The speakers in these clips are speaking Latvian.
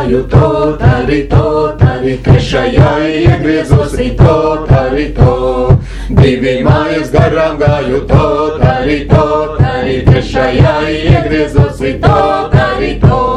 gāju tot arī, trešajā iegriezos i tot arī. Divi mājas garām gāju tot arī, trešajā iegriezos i tot arī.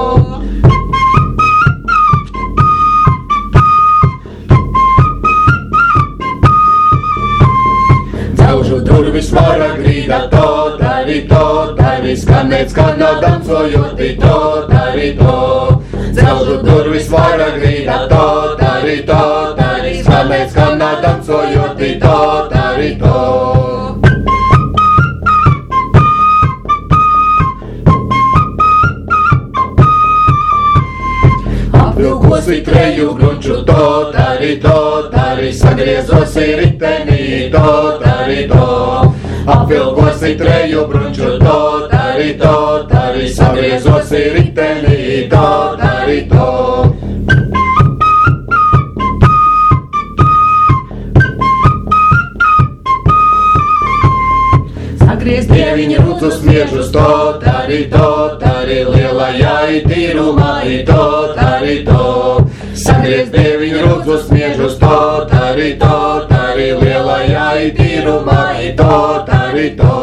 Dzaužu durvis vara grīda tot arī, skanēt skanā dancojot i tot arī. Dzaužu durvis vara grīda tot arī, skanēt skanā dancojot i tot arī. Apvilkos i treju grunču tot arī, sagriezos i ritenī tot arī. Apvilkos i treju grunču tot arī, sagriezos i ritenī tot arī. Sagriez dieviņa rudzus miežus tot arī, lielajā i tīrumā i tot arī. Sagriez dieviņa rudzus miežus tot arī, lielajā i tīrumā i tot arī.